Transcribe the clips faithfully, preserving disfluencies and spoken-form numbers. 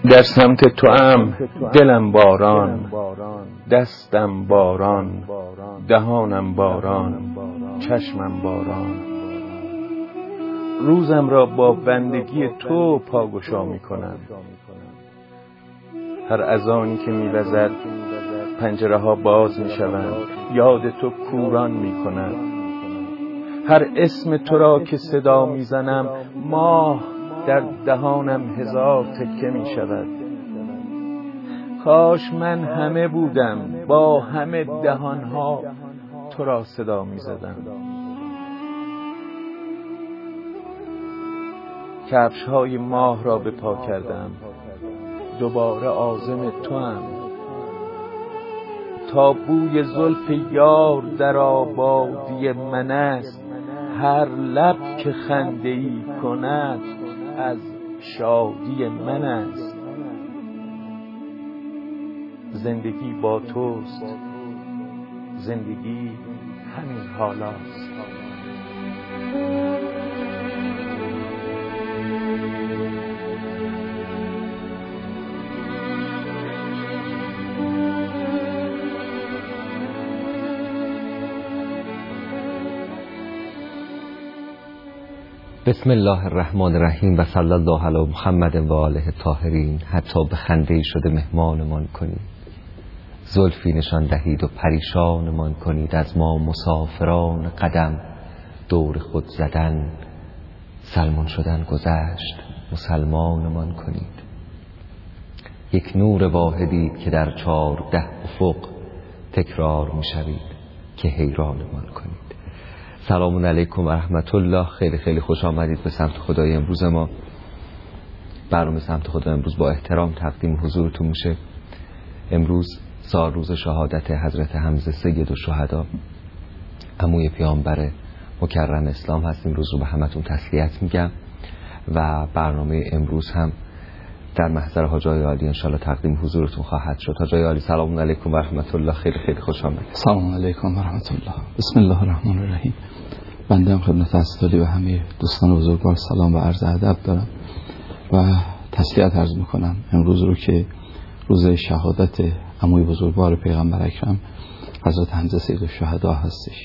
در سمت تو ام دلم باران، دستم باران، دهانم باران، چشمم باران. روزم را با بندگی تو پاگشا می کنم. هر اذانی که می وزد پنجره ها باز می شوند، یاد تو کوران می کند. هر اسم تو را که صدا می زنم، ماه در دهانم هزار تکه می شود. کاش من همه بودم، با همه دهانها تو را صدا می زدم. کفش های ماه را به پا کردم، دوباره عازم تو ام. تا بوی زلف یار در آبادی من است، هر لب که خنده ای کند از شادی من است. زندگی با توست، زندگی همین حالاست. بسم الله الرحمن الرحیم و صلی الله علی محمد و آله الطاهرین. حتی به خنده شده مهمانمان کنید، زلفی نشان دهید و پریشانمان کنید. از ما مسافران قدم دور خود زدن، سلمان شدن گذشت، مسلمانمان کنید. یک نور واحدید که در چارده افق تکرار می شوید که حیرانمان کنید. سلام علیکم و رحمت الله. خیلی خیلی خوش آمدید به سمت خدای امروز ما. برنامه سمت خدا امروز با احترام تقدیم حضورتون میشه. امروز سال روز شهادت حضرت حمزه سید الشهدا، عموی پیامبر مکرم اسلام هستیم. روز رو به همتون تسلیت میگم و برنامه امروز هم در محضر حاجای عالی انشالله تقدیم حضورتون خواهد شد. حاجای عالی سلام علیکم و رحمت الله. خیلی خیلی خوش آمدید. سلام علیکم و رحمت الله. بسم الله الرحمن الرحیم. بنده هم خدمت حضرت و همه دوستان بزرگوار سلام و عرض ادب دارم و تسلیت عرض میکنم امروز رو که روز شهادت عموی بزرگوار پیغمبر اکرم حضرت حمزه سید الشهدا هستش.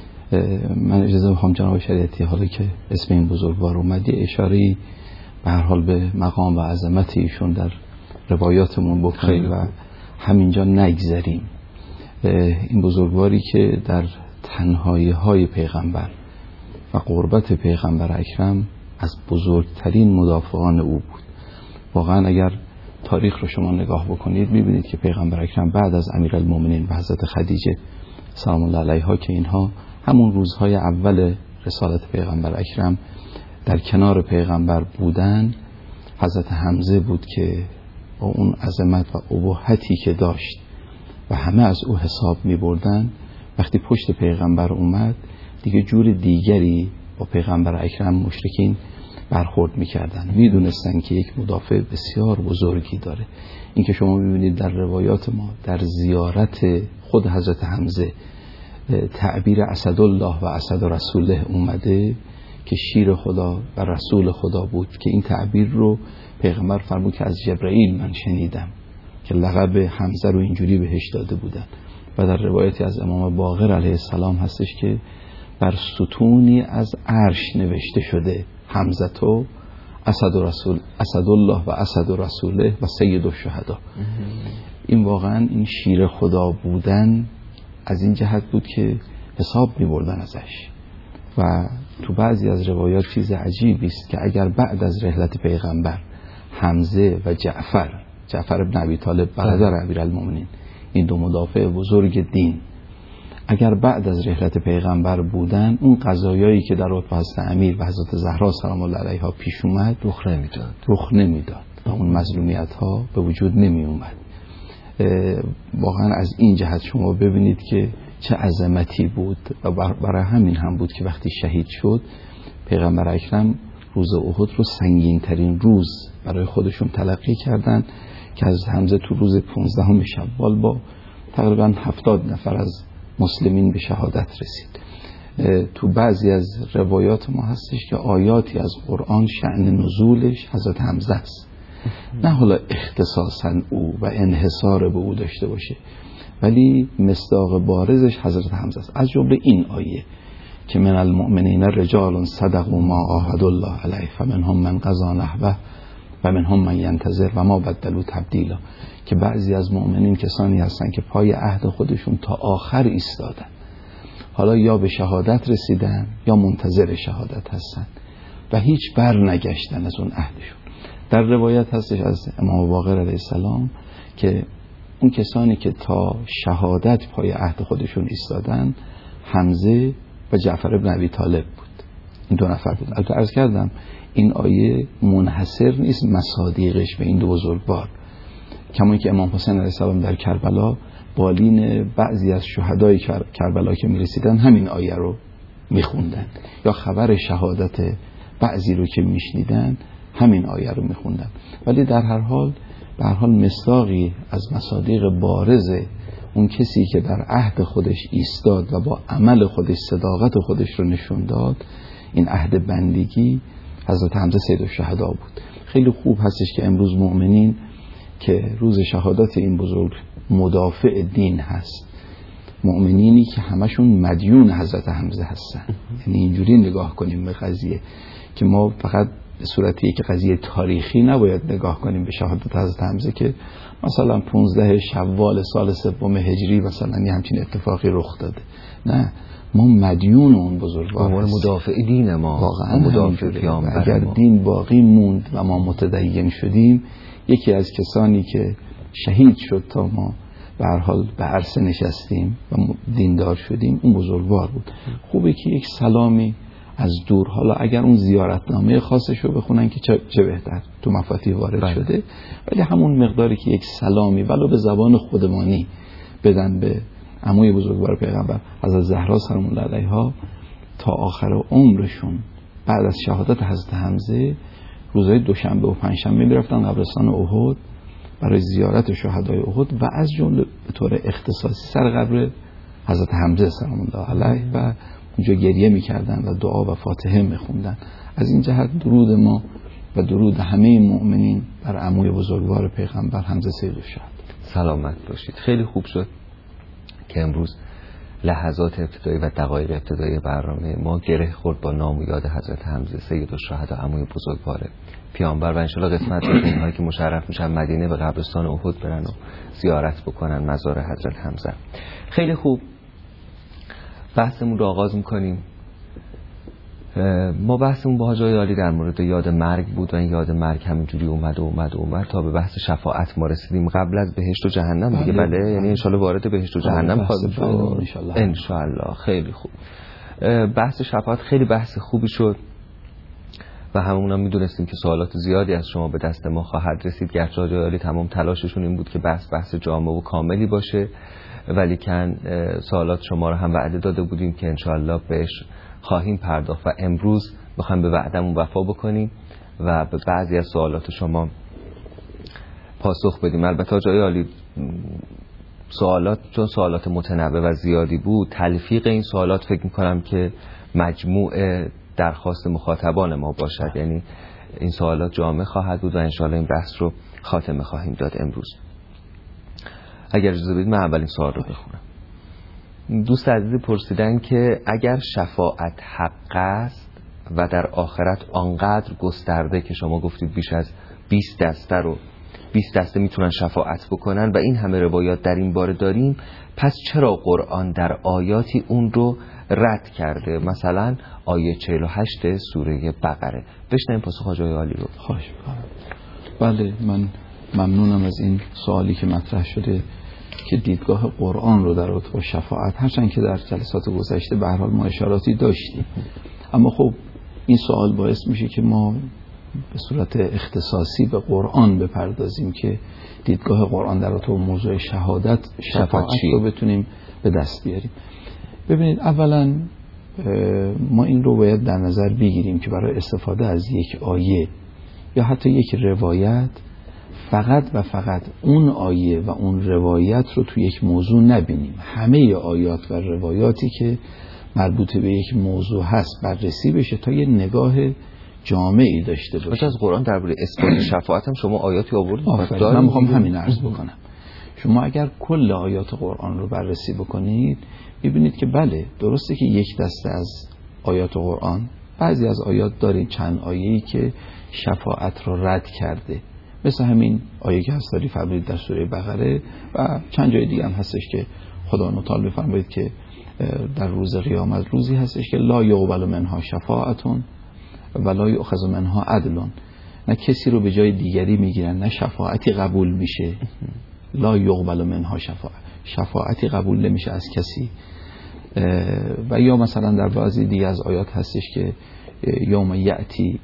من اجازه میخوام جناب شریعتی، حالا که اسم این بزرگوار اومد، یه اشاره‌ای به هر حال به مقام و عظمت ایشون در روایاتمون بکنیم و همینجا نگذریم. این بزرگواری که در تنهایی های پیغمبر و قربت پیغمبر اکرم از بزرگترین مدافعان او بود. واقعا اگر تاریخ رو شما نگاه بکنید میبینید که پیغمبر اکرم بعد از امیرالمومنین و حضرت خدیجه سلام الله علیها که اینها همون روزهای اول رسالت پیغمبر اکرم در کنار پیغمبر بودن، حضرت حمزه بود که با اون عظمت و ابهتی که داشت و همه از او حساب می بردن، وقتی پشت پیغمبر اومد دیگه جور دیگری با پیغمبر اکرم مشرکین برخورد می کردن. می دونستن که یک مدافع بسیار بزرگی داره. این که شما می بینید در روایات ما در زیارت خود حضرت حمزه تعبیر اسدالله و اسد رسوله اومده که شیر خدا و رسول خدا بود، که این تعبیر رو پیغمبر فرمود که از جبرائیل من شنیدم که لقب حمزه رو اینجوری بهش داده بودن. و در روایتی از امام باقر علیه السلام هستش که بر ستونی از عرش نوشته شده حمزه تو اسد رسول اسدالله و اسد رسوله و سید الشهدا. این واقعا این شیر خدا بودن از این جهت بود که حساب می بردن ازش. و تو بعضی از روایات چیز عجیبی است که اگر بعد از رحلت پیغمبر حمزه و جعفر جعفر ابن ابی طالب برادر امیرالمومنین، این دو مدافع بزرگ دین، اگر بعد از رحلت پیغمبر بودن، اون قضایایی که در وقت حضرت امیر و حضرت زهرا سلام الله علیها پیش اومد رخ نمیداد رخ نمیداد و اون مظلومیت ها به وجود نمی اومد. واقعا از این جهت شما ببینید که چه عظمتی بود و برای همین هم بود که وقتی شهید شد پیغمبر اکرم روز احد رو سنگین ترین روز برای خودشون تلقی کردن که از حمزه تو روز پانزدهم شوال با تقریبا هفتاد نفر از مسلمین به شهادت رسید. تو بعضی از روایات ما هستش که آیاتی از قرآن شأن نزولش حضرت حمزه است نه حالا اختصاصا او و انحصار به او داشته باشه، ولی مصداق بارزش حضرت حمزه است. از جمله این آیه که من المؤمنین رجال صدقوا ما عاهدوا الله علیه فمنهم من قضی نحبه و منهم من ینتظر و ما بدلوا تبدیلا، که بعضی از مؤمنین کسانی هستند که پای عهد خودشون تا آخر ایستادن، حالا یا به شهادت رسیدن یا منتظر شهادت هستن و هیچ بر نگشتن از اون عهدشون. در روایت هستش از امام باقر علیه السلام که اون کسانی که تا شهادت پای عهد خودشون ایستادن حمزه و جعفر بن ابی طالب بود. این دو نفر بود. البته عرض کردم این آیه منحصر نیست مصادیقش به این دو بزرگوار، کما که امام حسین علیه السلام در کربلا بالین بعضی از شهدای کربلا که میرسیدن همین آیه رو میخوندن، یا خبر شهادت بعضی رو که میشنیدن همین آیه رو میخوندن. ولی در هر حال به هر حال مصداقی از مصادیق بارز اون کسی که در عهد خودش ایستاد و با عمل خودش صداقت خودش رو نشون داد، این عهد بندگی حضرت حمزه سید الشهدا بود. خیلی خوب هستش که امروز مؤمنین که روز شهادت این بزرگ مدافع دین هست، مؤمنینی که همشون مدیون حضرت حمزه هستن، یعنی اینجوری نگاه کنیم به قضیه که ما فقط به صورتی که قضیه تاریخی نباید نگاه کنیم به شهادت حضرت حمزه که مثلا پونزده شوال سال سوم هجری مثلا یه همچین اتفاقی رخ داده. نه، ما مدیون اون بزرگوار هستیم، مدافع دین ما واقعا مدافع پیامبر. اگر ما دین باقی موند و ما متدین شدیم، یکی از کسانی که شهید شد تا ما به هر حال به عرصه نشستیم و دیندار شدیم اون بزرگوار بود. خوبه که یک سلامی از دور، حالا اگر اون زیارتنامه خاصش رو بخونن که چه, چه بهتر، تو مفاتیح وارد بله. شده، ولی همون مقداری که یک سلامی ولو به زبان خودمانی بدن به عموی بزرگوار پیغمبر حضرت زهرا سلام الله علیها تا آخر عمرشون بعد از شهادت حضرت حمزه روزهای دوشنبه و پنجشنبه میرفتن قبرستان احد برای زیارت شهدای احد و از جمله به طور اختصاصی سر قبر حضرت حمزه سلام الله علیه و اونجا گریه میکردن و دعا و فاتحه میخوندن. از این جهت درود ما و درود همه مؤمنین بر عموی بزرگوار پیغمبر حمزه سید الشهدا. سلامت باشید. خیلی خوب شد که امروز لحظات ابتدایی و دقایق ابتدایی برنامه ما گره خورد با نام و یاد حضرت حمزه سید الشهدا عموی بزرگوار پیامبر و انشالله قسمت بشه اینهایی که مشرف میشن مدینه به قبرستان احد برن و زیارت بکنن مزار حضرت حمزه. خیلی خوب، بحثمون رو آغاز میکنیم. ما بحثمون با حاج عالی در مورد یاد مرگ بود و این یاد مرگ همینجوری اومد و اومد و اومد تا به بحث شفاعت ما رسیدیم قبل از بهشت و جهنم دیگه. بله, بله. یعنی انشالله وارد بهشت و جهنم خواهیم شد انشالله. خیلی خوب. بحث شفاعت خیلی بحث خوبی شد و همون هم میدونستیم که سوالات زیادی از شما به دست ما خواهد رسید، گرچه حاج عالی تمام تلاششون این بود که بحث بحث جامع و کاملی باشه، ولی کن سوالات شما رو هم وعده داده بودیم که انشاءالله بهش خواهیم پرداخت و امروز بخوایم به وعدمون وفا بکنیم و به بعضی از سوالات شما پاسخ بدیم. البته جای عالی سوالات چون سوالات متنوع و زیادی بود، تلفیق این سوالات فکر میکنم که مجموع درخواست مخاطبان ما باشد، یعنی این سوالات جامع خواهد بود و انشاءالله این بحث رو خاتمه خواهیم داد امروز. اگر اجازه بدید من اولین سوال رو بخونم. دوست عزیزی پرسیدن که اگر شفاعت حق است و در آخرت آنقدر گسترده که شما گفتید بیش از بیست دسته رو بیست دسته میتونن شفاعت بکنن و این همه روایات در این باره داریم، پس چرا قرآن در آیاتی اون رو رد کرده؟ مثلا آیه چهل و هشت سوره بقره. بشنویم پاسخ حاج عالی رو. خواهش می‌کنم. بله، من ممنونم از این سوالی که مطرح شده که دیدگاه قرآن رو در رابطه با شفاعت، هرچند که در جلسات گذشته به هر حال ما اشاراتی داشتیم، اما خب این سوال باعث میشه که ما به صورت اختصاصی به قرآن بپردازیم که دیدگاه قرآن در رابطه با موضوع شهادت شفاعت رو بتونیم به دست بیاریم. ببینید، اولا ما این رو باید در نظر بگیریم که برای استفاده از یک آیه یا حتی یک روایت فقط و فقط اون آیه و اون روایت رو توی یک موضوع نبینیم. همه آیات و روایاتی که مربوط به یک موضوع هست بررسی بشه تا یه نگاه جامعی داشته باشه. از قرآن درباره اثبات شفاعت هم شما آیاتی آوردید؟ من میخوام همین عرض بکنم. شما اگر کل آیات قرآن رو بررسی بکنید ببینید که بله درسته که یک دسته از آیات قرآن، بعضی از آیات داریم چند آیه‌ای که شفاعت رو رد کرده، مثل همین آیه که هستاری فرمودید در سوره بقره و چند جای دیگه هم هستش که خدا متعال فرمودید که در روز قیامت روزی هستش که لا یقبل منها شفاعتون و لا یؤخذ منها عدل، نه کسی رو به جای دیگری میگیرن نه شفاعتی قبول میشه. لا یقبل منها شفاعت، شفاعتی قبول نمیشه از کسی. و یا مثلا در بعضی دیگه از آیات هستش که یوم یأتی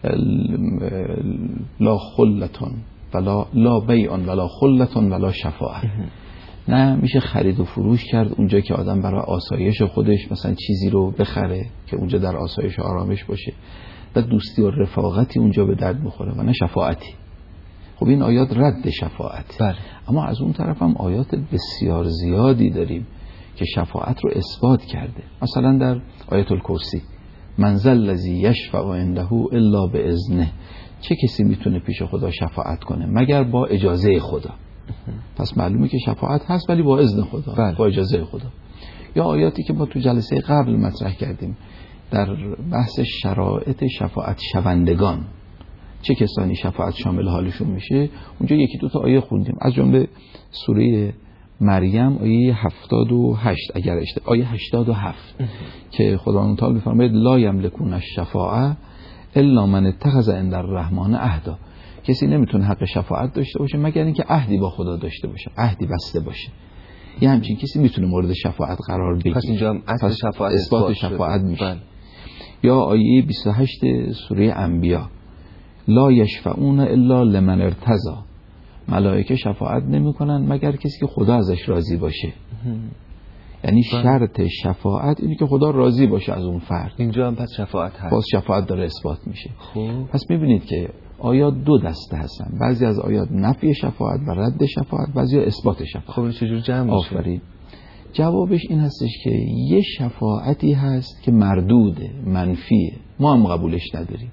لا خلتون ولا لا بیع ولا خلتون ولا شفاعت، نه میشه خرید و فروش کرد اونجا که آدم برای آسایش خودش مثلا چیزی رو بخره که اونجا در آسایش و آرامش باشه و دوستی و رفاقتی اونجا به درد بخوره و نه شفاعتی. خب این آیات رد شفاعت. بله. اما از اون طرف هم آیات بسیار زیادی داریم که شفاعت رو اثبات کرده. مثلا در آیت الکرسی من ذا الذی یشفع عنده الا باذنه، چه کسی میتونه پیش خدا شفاعت کنه مگر با اجازه خدا. پس معلومه که شفاعت هست ولی با اذن خدا. بله. با اجازه خدا. یا آیاتی که ما تو جلسه قبل مطرح کردیم در بحث شرایط شفاعت شوندگان، چه کسانی شفاعت شامل حالشون میشه، اونجا یکی دو تا آیه خوندیم، از جمله سوره مریم آیه هفتاد و هشت اگر اشتباه آیه هشتاد و هفت که خداوند تعالی میفرماید لا یملکون الشفاعه الا من اتخذ عند الرحمن عهدا، کسی نمیتونه حق شفاعت داشته باشه مگر اینکه عهدی با خدا داشته باشه، عهدی بسته باشه. یه همچین کسی میتونه مورد شفاعت قرار بگیره. پس اینجا هم اصل شفاعت اثبات شفاعت میشه. یا آیه بیست و هشت سوره انبیاء لا یشفعون الا لمن ارتضی، ملائکه شفاعت نمیکنن مگر کسی که خدا ازش راضی باشه. یعنی شرط شفاعت اینه که خدا راضی باشه از اون فرد. اینجا هم پس شفاعت هست. پس شفاعت داره اثبات میشه. خوب. پس میبینید که آیات دو دسته هستن، بعضی از آیات نفی شفاعت و رد شفاعت، بعضی اثبات شفاعت. خب چجور جمع میشه؟ آفرین. جوابش این هستش که یه شفاعتی هست که مردوده، منفیه، ما هم قبولش نداریم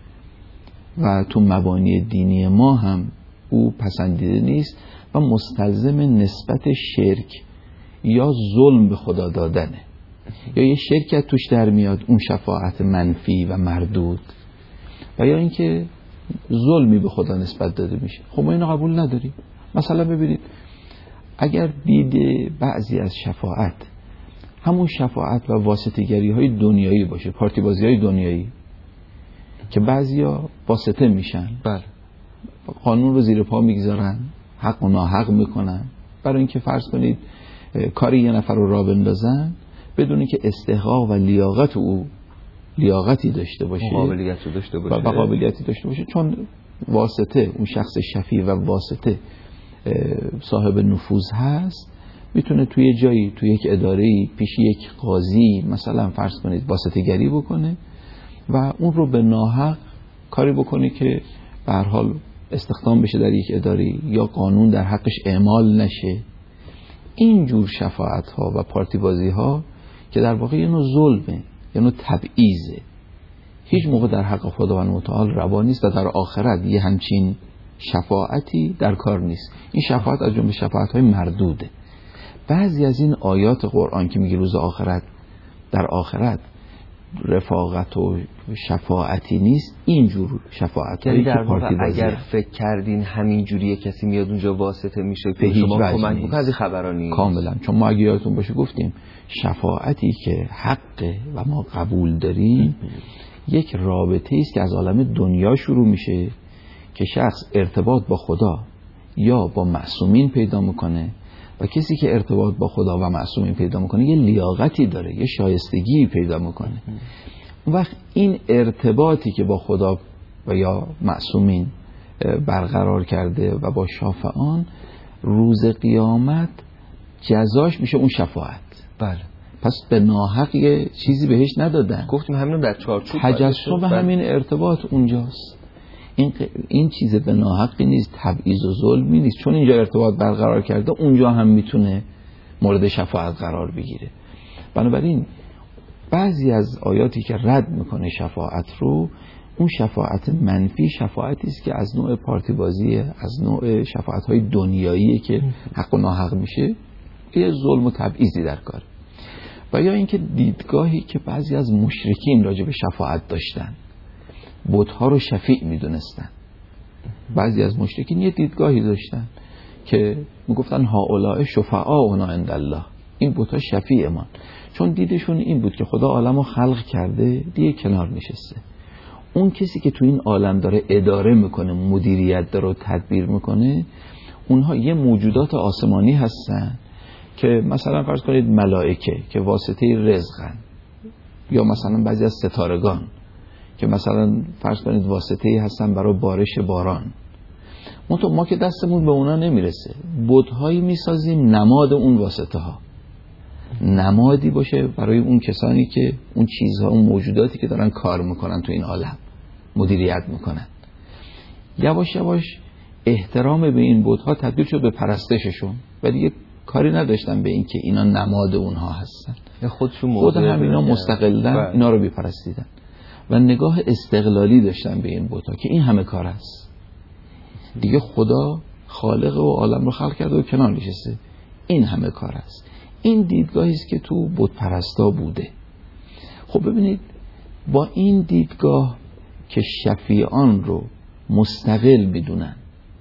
و تو مبانی دینی ما هم او پسندیده نیست و مستلزم نسبت شرک یا ظلم به خدا دادنه، یا یه شرکت توش در میاد اون شفاعت منفی و مردود، و یا اینکه ظلمی به خدا نسبت داده میشه. خب ما اینو قبول نداریم. مثلا ببینید اگر دیده بعضی از شفاعت همون شفاعت و واسطه‌گری های دنیایی باشه، پارتی بازی های دنیایی که بعضیا واسطه میشن، بله، قانون رو زیر پا میگذارن، حق و ناحق میکنن برای اینکه فرض کنید کاری یه نفر رو راه بندازن بدون که استحقاق و لیاقت او لیاقتی داشته باشه، قابلیتی داشته باشه و قابلیتی داشته باشه، چون واسطه اون شخص شفیع و واسطه صاحب نفوذ هست، میتونه توی جایی توی یک اداره‌ای پیش یک قاضی مثلا فرض کنید واسطه گری بکنه و اون رو به ناحق کاری بکنه که به هر حال استخدام بشه در یک اداره یا قانون در حقش اعمال نشه. این جور شفاعت ها و پارتی بازی ها که در واقع یه نوع ظلمه، یه نوع تبعیضه، هیچ موقع در حق خداوند متعال روا نیست و در آخرت یه همچین شفاعتی در کار نیست. این شفاعت از جمله شفاعت های مردوده. بعضی از این آیات قرآن که میگه روز آخرت در آخرت رفاقت و شفاعتی نیست، اینجور شفاعت هایی که پارتی بازی اگر فکر کردین همین جوریه کسی میاد اونجا واسطه میشه که شما کمک بکنید، از خبران نیست کاملا. چون ما اگه یادتون باشه گفتیم شفاعتی که حقه و ما قبول داریم یک رابطه است که از عالم دنیا شروع میشه که شخص ارتباط با خدا یا با معصومین پیدا میکنه و کسی که ارتباط با خدا و معصومین پیدا میکنه یه لیاقتی داره، یه شایستگی پیدا میکنه. اون وقت این ارتباطی که با خدا و یا معصومین برقرار کرده و با شافعان روز قیامت جزاش میشه اون شفاعت. بله. پس به ناحق یه چیزی بهش ندادن. گفتیم همین در چارچوب تجسم و همین ارتباط اونجاست. این این چیز به ناحقی نیست، تبعیض و ظلمی نیست، چون اینجا ارتباط برقرار کرده اونجا هم میتونه مورد شفاعت قرار بگیره. بنابراین بعضی از آیاتی که رد میکنه شفاعت رو اون شفاعت منفی شفاعتی است که از نوع پارتی بازیه، از نوع شفاعت‌های دنیاییه که حق و ناحق میشه، یه ظلم و تبعیضی در کار. و یا اینکه دیدگاهی که بعضی از مشرکین راجع به شفاعت داشتن، بت‌ها رو شفیع میدونستن. بعضی از مشرکین یه دیدگاهی داشتن که میگفتن هؤلاء شفعاؤنا عند الله، این بت‌ها شفیع ما، چون دیدشون این بود که خدا عالمو خلق کرده، دیگه کنار نشسته. اون کسی که تو این عالم داره اداره میکنه، مدیریت داره و تدبیر میکنه، اونها یه موجودات آسمانی هستن که مثلا فرض کنید ملائکه که واسطه رزقن، یا مثلا بعضی از ستارگان که مثلا فرض کنید واسطه هستن برای بارش باران. منتها ما که دستمون به اونا نمیرسه، بت‌هایی میسازیم نماد اون واسطه ها، نمادی باشه برای اون کسانی که اون چیزها، اون موجوداتی که دارن کار میکنن تو این عالم، مدیریت میکنن. یواش یواش احترام به این بت‌ها تبدیل شد به پرستششون و دیگه کاری نداشتن به این که اینا نماد اونها هستن، خودشون خود هم اینا مستقلن اینا رو بی‌پرستیدن و نگاه استقلالی داشتن به این بت‌ها که این همه کار است دیگه، خدا خالق و عالم رو خلق کرده و کنار نشسته، این همه کار است. این دیدگاهی است که تو بت پرستا بوده. خب ببینید با این دیدگاه که شفیعان رو مستقل میدونن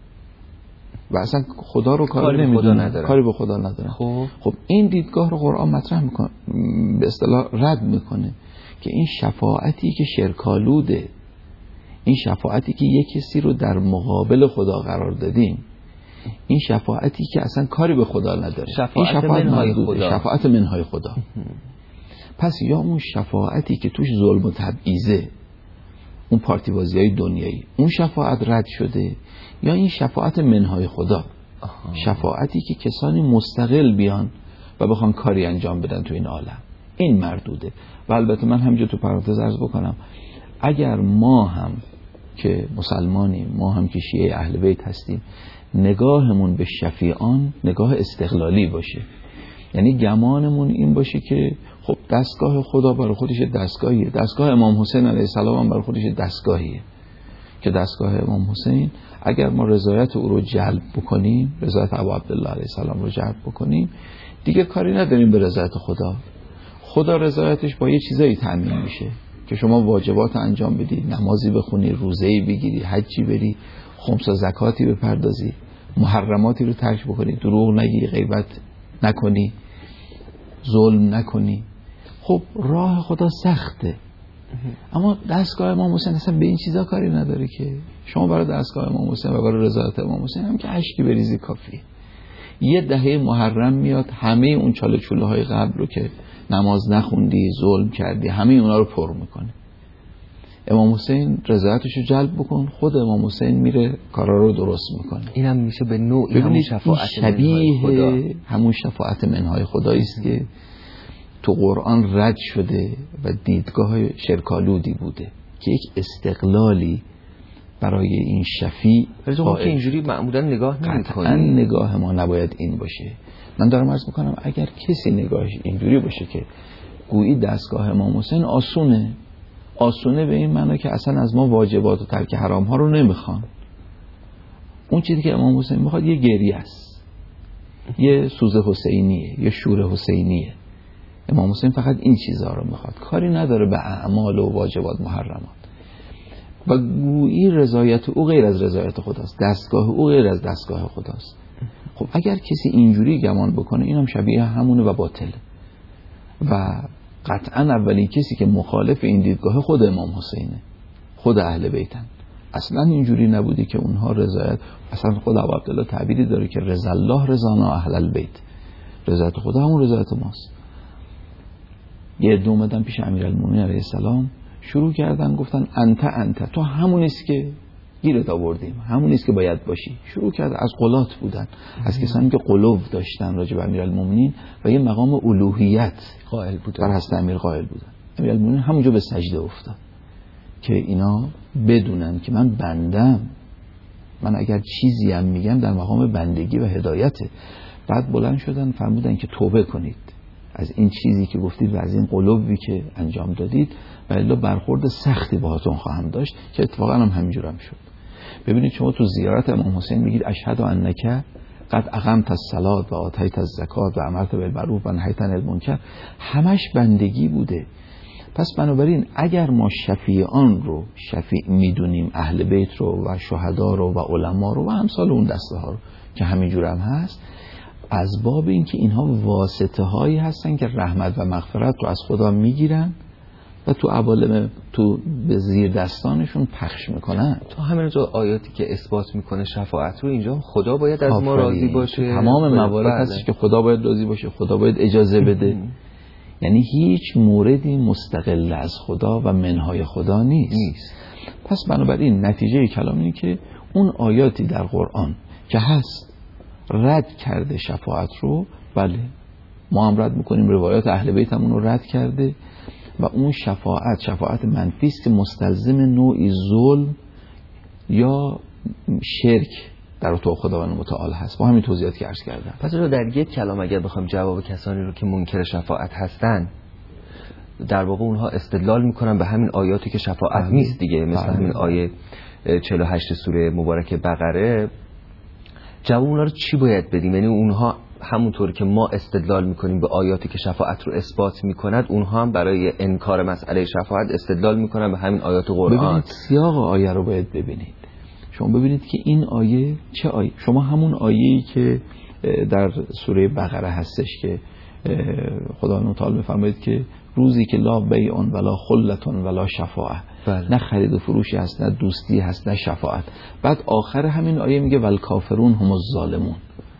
و اصلا خدا رو کاری نمیدونن، کاری به خدا ندارن، خب خب این دیدگاه رو قرآن مطرح میکنه، به اصطلاح رد میکنه که این شفاعتی که شرکالوده، این شفاعتی که یک کسی رو در مقابل خدا قرار دادیم، این شفاعتی که اصلا کاری به خدا نداره، شفاعت این شفاعت منهای خدا، شفاعت منهای خدا. پس یا اون شفاعتی که توش ظلم و تبعیضه، اون پارتی بازی های دنیایی، اون شفاعت رد شده، یا این شفاعت منهای خدا، آها. شفاعتی که کسانی مستقل بیان و بخوان کاری انجام بدن تو این عالم، این مردوده. و البته من همینجا تو پرانتز عرض بکنم، اگر ما هم که مسلمانیم، ما هم که شیعه اهل بیت هستیم، نگاهمون به شفیعان نگاه استقلالی باشه، یعنی گمانمون این باشه که خب دستگاه خدا برای خودش دستگاهیه، دستگاه امام حسین علیه السلام هم برای خودش دستگاهیه که دستگاه امام حسین اگر ما رضایت او رو جلب بکنیم، رضایت ابو عبدالله علیه السلام رو جلب بکنیم، دیگه کاری نداریم به رضایت خدا. خدا رضایتش با یه چیزایی تامین میشه که شما واجبات انجام بدی، نمازی بخونی، روزه‌ای بگیری، حجی بری، خمس و زکاتی بپردازی، محرماتی رو ترک بکنی، دروغ نگی، غیبت نکنی، ظلم نکنی. خب راه خدا سخته، اما دستگاه امام حسین اصلا به این چیزا کاری نداره که شما برای دستگاه امام حسین و برای رضایت امام حسین هم که اشکی بریزی کافیه. یه دهه محرم میاد، همه اون چاله چوله های قبل رو که نماز نخوندی، ظلم کردی، همه اونا رو پر میکنه. امام حسین رضایتشو جلب بکن، خود امام حسین میره کارا رو درست میکنه. اینم میشه به نوعی همون شفاعت شبیه خدا. همون شفاعت منهای خدایی است که تو قرآن رد شده و دیدگاه شرکالودی بوده که یک استقلالی برای این شفیع ما که اینجوری معمولا نگاه نمی‌کنیم. قطعاً نگاه ما نباید این باشه. من دارم عرض میکنم اگر کسی نگاهش اینجوری باشه که گویی دستگاه امام حسین آسونه، آسونه به این معنی که اصلا از ما واجبات و ترک حرام ها رو نمیخوان، اون چیزی که امام حسین میخواد یه گریه است، یه سوز حسینیه، یه شور حسینیه. امام حسین فقط این چیزها رو میخواد، کاری نداره به اعمال و واجبات محرمات. و گویی رضایت او غیر از رضایت خداست، دستگاه او غیر از دستگاه خداست. خب اگر کسی اینجوری گمان بکنه، اینم شبیه همونه و باطله. و قطعا اولین کسی که مخالف این دیدگاه خود امام حسینه، خود اهل بیتن. اصلا اینجوری نبودی که اونها رضایت، اصلا خود ابو عبدالله تعبیری داره که رضا الله رضانا اهل البیت، رضایت خدا همون رضایت ماست. یه دو اومدن پیش امیرالمومنین علیه السلام، شروع کردن گفتن انت انت، تو همونیست که گیرت آوردیم، همونیست که باید باشی. شروع کرد از قلات بودن، از کسانی که قلوب داشتن راجع به امیرالمومنین و یه مقام الوهیت قائل بودن، بر حضرت امیر قائل بودن. امیرالمومنین همونجا به سجده افتاد که اینا بدونن که من بندم، من اگر چیزی هم میگم در مقام بندگی و هدایته. بعد بلند شدن فرمودن که توبه کنید، از این چیزی که گفتید و از این قلوبی که انجام دادید و الا برخورد سختی باهاتون خواهم داشت، که اتفاقا هم همینجور هم شد. ببینید شما تو زیارت امام حسین میگید اشهد انک قد اقمت الصلاة و آتیت الزکات و امرت بالمعروف و نهیت عن المنکر، همش بندگی بوده. پس بنابراین اگر ما شفیعان رو شفیع میدونیم، اهل بیت رو و شهدا رو و علما رو و امثال اون دسته ها رو که همینجور هم هست، از باب این که اینها واسطه هایی هستن که رحمت و مغفرت رو از خدا میگیرن و تو عوالم تو به زیر دستانشون پخش میکنن. تو همین جو آیاتی که اثبات میکنه شفاعت رو، اینجا خدا باید از ما راضی باشه، تمام موارد هستش که خدا باید راضی باشه، خدا باید اجازه بده. یعنی هیچ موردی مستقل از خدا و منهای خدا نیست, نیست. پس بنابراین نتیجه کلام اینه که اون آیاتی در قرآن که هست رد کرده شفاعت رو، بله ما هم رد میکنیم، روایات اهل بیت هم اون رو رد کرده و اون شفاعت شفاعت منفی است که مستلزم نوعی ظلم یا شرک در تو خداوند متعال هست. با همین توضیحاتی که عرض کردم. پس رو در یک کلام اگر بخوام جواب کسانی رو که منکر شفاعت هستن، در واقع اونها استدلال میکنن به همین آیاتی که شفاعت نیست دیگه، مثل همین آیه چهل و هشت سوره مبارک بقره. جواب اونها رو چی باید بدیم؟ یعنی اونها همونطور که ما استدلال میکنیم به آیاتی که شفاعت رو اثبات میکند، اونها هم برای انکار مسئله شفاعت استدلال میکنن به همین آیات قرآن. ببینید سیاق آیه رو باید ببینید. شما ببینید که این آیه چه آیه؟ شما همون آیه‌ای که در سوره بقره هستش که خداوند تعالی میفرماید که روزی که لا بیع ولا خلة ولا شفاعه، نه خرید و فروشی هست، نه دوستی هست، نه شفاعت. بعد آخر همین آیه میگه والکافرون هم الظالمون.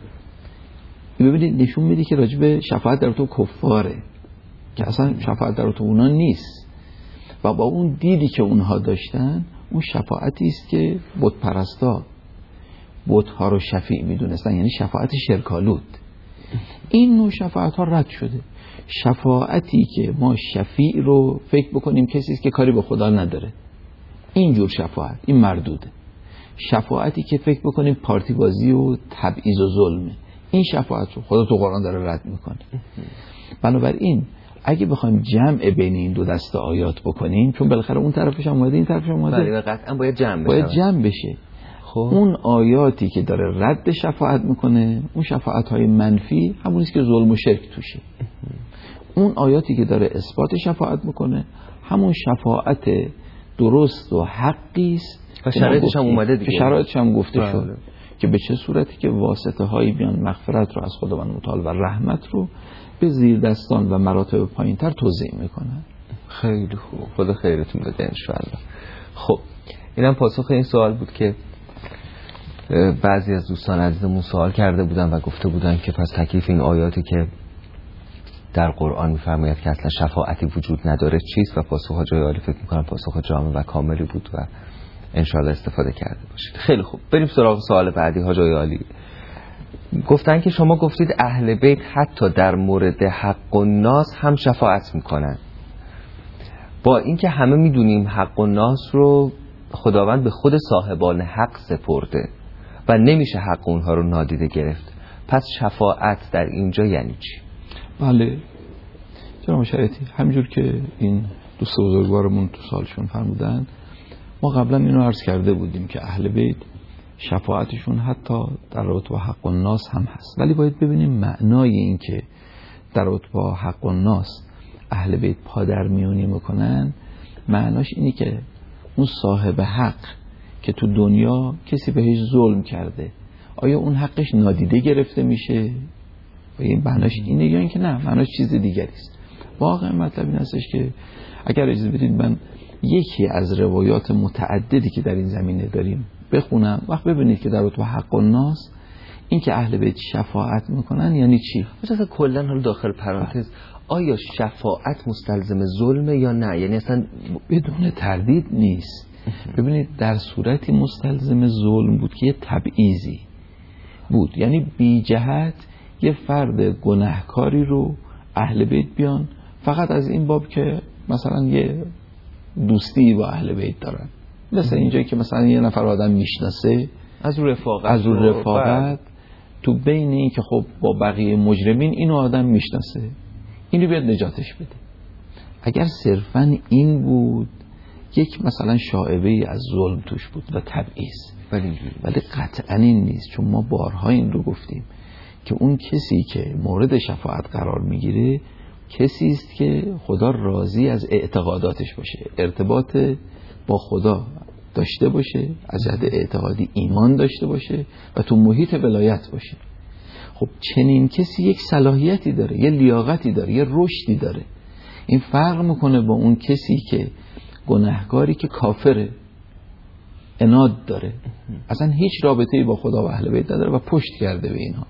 ببینید نشون میده که راجب شفاعت در تو کفاره، که اصلا شفاعت در تو اونا نیست و با اون دیدی که اونها داشتن، اون شفاعتی است که بت پرستا بت ها رو شفیع میدونستن، یعنی شفاعت شرکالود. این نوع شفاعت ها رد شده. شفاعتی که ما شفیع رو فکر بکنیم کسی است که کاری به خدا نداره، اینجور شفاعت این مردوده. شفاعتی که فکر بکنیم پارتی بازی و تبعیض و ظلمه، این شفاعت رو خدا تو قرآن داره رد میکنه. بنابراین اگه بخوایم جمع بین این دو دسته آیات بکنیم، چون بالاخره اون طرفش هم اومده این طرفش هم اومده، بله قطعا باید جمع بشه. باید جمع بشه. خب اون آیاتی که داره رد شفاعت میکنه، اون شفاعت های منفی همونیست که ظلم و شرک توشه. اون آیاتی که داره اثبات شفاعت میکنه، همون شفاعت درست و حقی است و شرایطش هم اومده دیگه، شرایطش هم گفته بله. شد که به چه صورتی که واسطه هایی بیان مغفرت رو از خداوند متعال و رحمت رو به زیر دستان و مراتب پایین تر توزیع میکنن. خیلی خوب، خدا خیرتون بده انشاءالله. خب اینم پاسخ این سوال بود که بعضی از دوستان عزیزمون سوال کرده بودن و گفته بودن که پس تکلیف این آیاتی که در قرآن میفرماید که اصلا شفاعتی وجود نداره چیست، و پاسخ جای عالی فکر میکنم پاسخ جامع و کاملی بود و انشاءالله استفاده کرده باشید. خیلی خوب، بریم سراغ سوال بعدی. ها جای عالی گفتن که شما گفتید اهل بیت حتی در مورد حق الناس هم شفاعت میکنن، با اینکه همه میدونیم حق الناس رو خداوند به خود صاحبان حق سپرده و نمیشه حق اونها رو نادیده گرفت، پس شفاعت در اینجا یعنی چی؟ بله جناب شریعتی، همینجور که این دوست بزرگوارمون تو سالشون فرمودن، ما قبلا اینو عرض کرده بودیم که اهل بیت شفاعتشون حتی در رابطه با حق الناس هم هست، ولی باید ببینیم معنای این که در رابطه با حق الناس اهل بیت پادرمیونی میکنن، معناش اینی که اون صاحب حق که تو دنیا کسی بهش ظلم کرده، آیا اون حقش نادیده گرفته میشه؟ و این معناش اینه یا اینکه نه معناش چیز دیگری است؟ واقعا مطلب این هستش که اگر اجازه بدید من یکی از روایات متعددی که در این زمینه داریم بخونم، وقت ببینید که در رابطه با حق الناس این که اهل بیت شفاعت میکنن یعنی چی. مثلا کلا حالا داخل پرانتز، آیا شفاعت مستلزم ظلمه یا نه؟ یعنی اصلا بدون تردید نیست. ببینید در صورتی مستلزم ظلم بود که یه تبعیضی بود، یعنی بی جهت یه فرد گناهکاری رو اهل بیت بیان فقط از این باب که مثلا یه دوستی با اهل بیت دارن، مثلا اینجایی که مثلا یه نفر آدم میشناسه از رو رفاقت از رو رفاقت تو بین این که خب با بقیه مجرمین اینو آدم میشناسه، اینو بیاد نجاتش بده. اگر صرفاً این بود یک مثلا شائبه از ظلم توش بود و تبعیض، ولی ولی قطعاً این نیست، چون ما بارها این رو گفتیم که اون کسی که مورد شفاعت قرار میگیره کسی است که خدا راضی از اعتقاداتش باشه، ارتباط با خدا داشته باشه، از جهت اعتقادی ایمان داشته باشه و تو محیط ولایت باشه. خب چنین کسی یک صلاحیتی داره، یه لیاقتی داره، یه رشدی داره. این فرق میکنه با اون کسی که گناهکاری که کافره، عناد داره، اصلا هیچ رابطه‌ای با خدا و اهل بیت نداره و پشت کرده به اینها.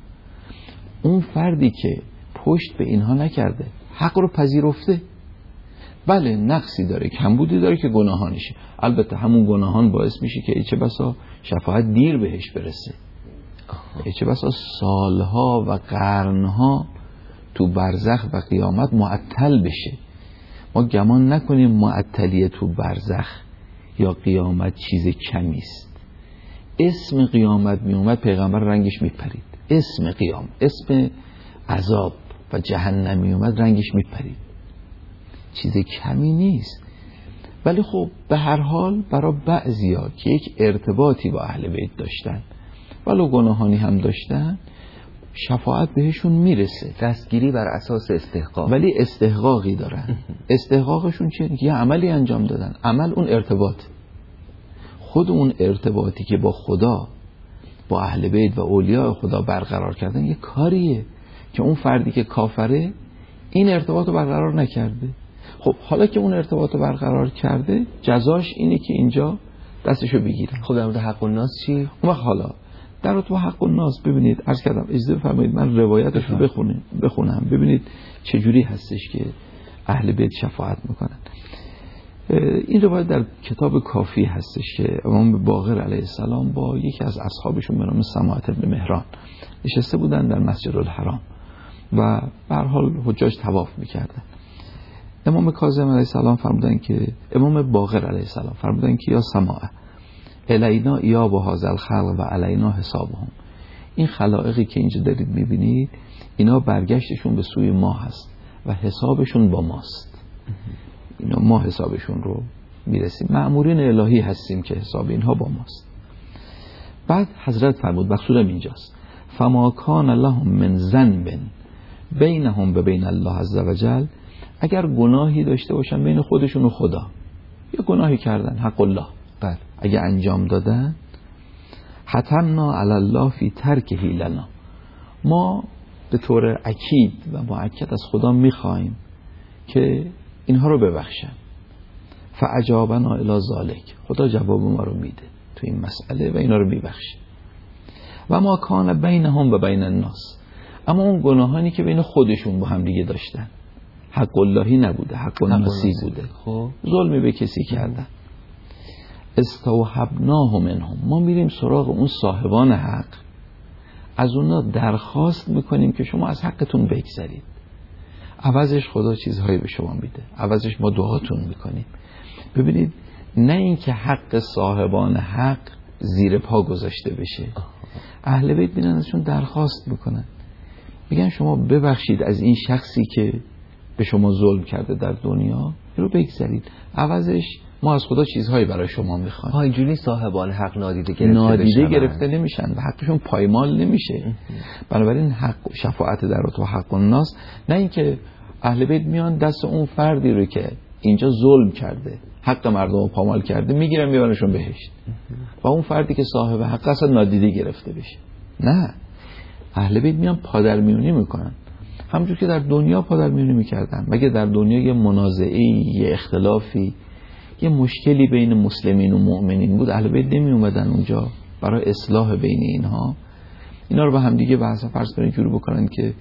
اون فردی که پشت به اینها نکرده، حق رو پذیرفته، بله نقصی داره، کمبودی داره که گناهانشه، البته همون گناهان باعث میشه که چه بسا شفاعت دیر بهش برسه، چه بسا سالها و قرنها تو برزخ و قیامت معطل بشه. ما گمان نکنیم معطلی تو برزخ یا قیامت چیز کمی است. اسم قیامت می اومد پیغمبر رنگش میپرید، اسم قیام، اسم عذاب و جهنم می اومد رنگش میپرید، چیز کمی نیست. ولی خب به هر حال برای بعضیا که یک ارتباطی با اهل بیت داشتن ولو گناهانی هم داشتن، شفاعت بهشون میرسه، دستگیری بر اساس استحقاق، ولی استحقاقی دارن. استحقاقشون چیه؟ یه عملی انجام دادن. عمل اون ارتباط، خود اون ارتباطی که با خدا، با اهل بیت و اولیاء خدا برقرار کردن یه کاریه که اون فردی که کافره این ارتباط رو برقرار نکرده. خب حالا که اون ارتباط رو برقرار کرده، جزاش اینه که اینجا دستشو بگیرن. خب در مورد حق الناس چی؟ اون حالا در تو حق الناس ببینید، عرض کردم اجازه بفرمایید من روایتش رو بخونم بخونم ببینید چه جوری هستش که اهل بیت شفاعت میکنن. این روایت در کتاب کافی هستش که امام باقر علیه السلام با یکی از اصحابشون به نام سماعة بن مهران نشسته بودن در مسجد الحرام و به هر حال حجاج طواف میکردن. امام کاظم علیه السلام فرمودن که امام باقر علیه السلام فرمودن که یا سماعة الینا یا با هذا الخلق و علینا حسابهم، این خلائقی که اینجا دارید میبینید اینا برگشتشون به سوی ما هست و حسابشون با ماست. اینا ما حسابشون رو میرسیم، مأمورین الهی هستیم که حساب اینها با ماست. بعد حضرت فرمود، مقصودم اینجاست، فما کان لهم من ذنب بینهم و بین الله عز وجل، اگر گناهی داشته باشن بین خودشون و خدا، یه گناهی کردن حق الله، بعد اگه انجام دادن، حتمنا علی الله فی ترکه لنا، ما به طور اکید و مؤکد از خدا میخوایم که اینها رو ببخشن. فاجابنا الی ذلک، خدا جواب ما رو میده تو این مسئله و اینا رو میبخشه. و ما کان بینهم و بین الناس، اما اون گناهانی که بین خودشون با هم دیگه داشتن حق اللهی نبوده، حق الناسی بوده، خب ظلمی به کسی کردن، استوحبناه منهم، ما میریم سراغ اون صاحبان حق، از اونا درخواست میکنیم که شما از حقتون بگذرید، عوضش خدا چیزهایی به شما میده، عوضش ما دعاتون میکنیم. ببینید نه اینکه حق صاحبان حق زیر پا گذاشته بشه، اهل بیت میرن ازشون درخواست میکنن، میگن شما ببخشید از این شخصی که به شما ظلم کرده در دنیا رو بگذرید، عوضش ما از خدا چیزهایی برای شما میخوایم. ها اینجوری صاحبان حق نادیده گرفته نادیده گرفته نمیشن و حقشون پایمال نمیشه. بنابراین حق شفاعت در تو حق الناس، نه اینکه اهل بیت میان دست اون فردی رو که اینجا ظلم کرده، حق مردم رو پامال کرده، میگیرن میبرنشون بهشت و اون فردی که صاحب حق اصلا نادیده گرفته بشه. نه، اهل بیت میان پادرمیونی میکنن، همونجور که در دنیا پادرمیونی میکردن. مگه در دنیا یه منازعه‌ای، یه اختلافی، یه مشکلی بین مسلمین و مؤمنین بود، اهل بیت نمی اومدن اونجا برای اصلاح بین اینها اینا رو با هم دیگه بحث فرض کنن جوری بکنن که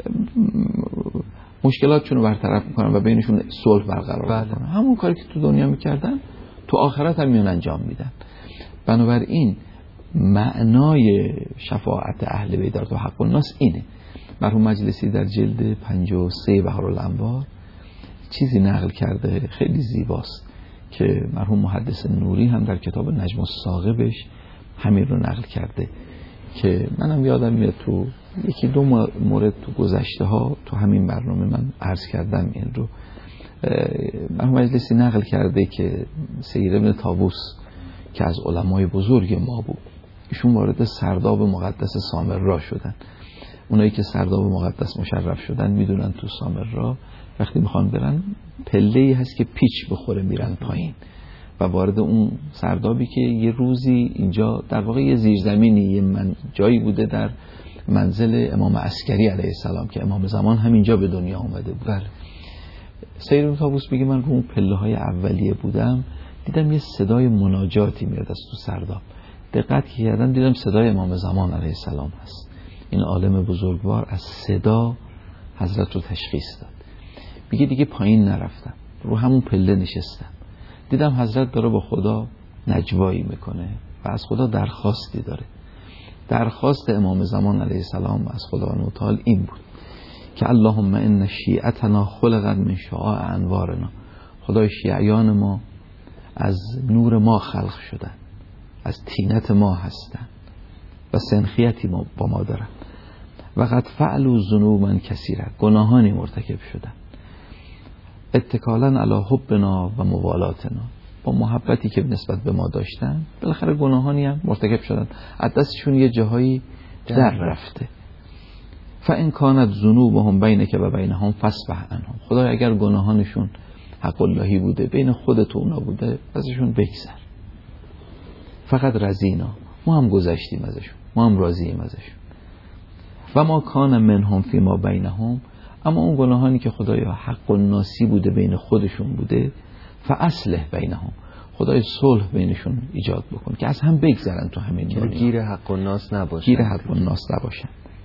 مشکلاتشون رو برطرف میکنن و بینشون صلح برقرار کنن. همون کاری که تو دنیا میکردن تو آخرت هم میان انجام میدن. بنابراین معنای شفاعت اهل بیت در تو حق الناس اینه. مرحوم مجلسی در جلد پنجاه و سه بحرالانوار چیزی نقل کرده خیلی زیباست که مرحوم محدث نوری هم در کتاب نجم الثاقبش همین رو نقل کرده که منم یادم میاد تو یکی دو مورد تو گذشته ها تو همین برنامه من عرض کردم این رو. مرحوم مجلسی نقل کرده که سید ابن طاووس که از علمای بزرگ ما بود، ایشون وارد سرداب مقدس سامرا شدن. اونایی که سرداب مقدس مشرف شدن میدونن تو سامرا وقتی میخوان برن پله‌ای هست که پیچ بخوره میرن پایین و وارد اون سردابی که یه روزی اینجا در واقع یه زیرزمینی یه من جایی بوده در منزل امام عسکری علیه السلام که امام زمان همینجا به دنیا آمده بود. بله. سید ابن طاووس میگه من رو اون پله های اولیه بودم، دیدم یه صدای مناجاتی میاد از تو سرداب. دقت کردم دیدم صدای امام زمان علیه السلام هست. این عالم بزرگوار از صدا حضرت رو تشخیص داد. میگه دیگه پایین نرفتم، رو همون پله نشستم، دیدم حضرت داره با خدا نجوایی میکنه و از خدا درخواستی داره. درخواست امام زمان علیه السلام از خداوند متعال این بود که اللهم ان شیعتنا خلقت من شعاع انوارنا، خدای شیعیان ما از نور ما خلق شدن، از طینت ما هستن و سنخیتی ما با ما دارن و قد فعلوا ذنوبا کثیره، گناهانی مرتکب شدن، اتکالا علی حبنا و موالاتنا، با محبتی که نسبت به ما داشتن بالاخره گناهانی هم مرتکب شدن، از دستشون یه جاهایی در رفته. فان کانت ذنوبهم بینک و بینهم فاصفح عنهم، خدای اگر گناهانشون حق اللهی بوده بین خودت و اونا بوده ازشون بگذر. فقط رضینا، ما هم گذشتیم ازشون، ما هم راضییم ازشون. و ما کان منهم فی ما بینهم، اما اون گناهانی که خدایا حق الناسی بوده بین خودشون بوده فاصلح بینهم، خدای صلح بینشون ایجاد بکن که از هم بگذرن تو همین دنیا، گیر حق الناس نباشن، گیر حق الناس نباشن.